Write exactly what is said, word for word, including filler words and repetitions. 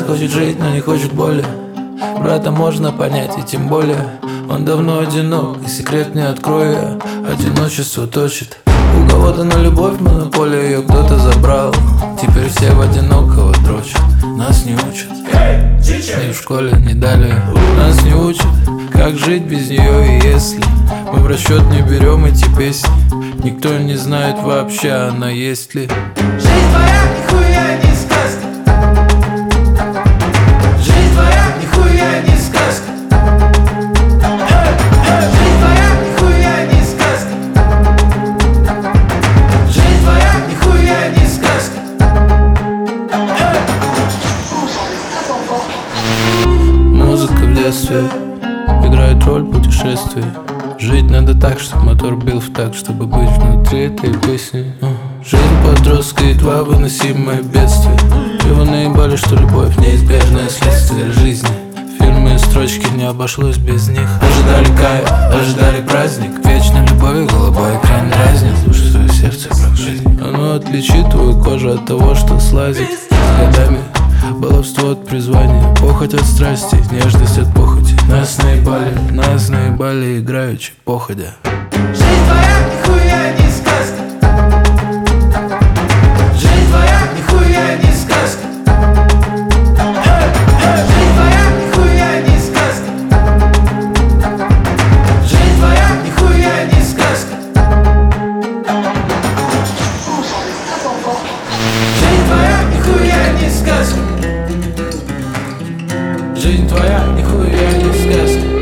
хочет жить, но не хочет боли. Брата можно понять, и тем более он давно одинок, и секрет не открою я, одиночество точит. У кого-то на любовь монополию ее кто-то забрал. Теперь все в одинокого дрочат. Нас не учат, и в школе не дали. Нас не учат, как жить без нее. И если мы в расчет не берем эти песни, никто не знает вообще, она есть ли. Жизнь твоя нихуя не сказка. Жизнь твоя нихуя не сказка. Жизнь твоя нихуя не сказка. Жизнь твоя нихуя не сказка. Музыка в детстве играет роль путешествий. Жить надо так, чтобы мотор бил в такт, чтобы быть внутри этой песни. Жизнь подростка и два выносимые бедствия. Его наебали, что любовь неизбежное следствие жизни. Фильмы и строчки, не обошлось без них. Ожидали кайф, ожидали праздник. Вечной любовью голубой экран разнит. Слушай свое сердце, брак жизни. Оно отличит твою кожу от того, что слазит с годами. Баловство от призвания, похоть от страсти, нежность от похоти. Нас наебали, нас наебали, играючи, походя. Жизнь твоя нихуя не сказка. Жизнь твоя нихуя не сказка. Жизнь твоя нихуя не сказка. Жизнь твоя нихуя не сказка. Жизнь твоя нихуя не сказка. Жизнь твоя нихуя не сказка.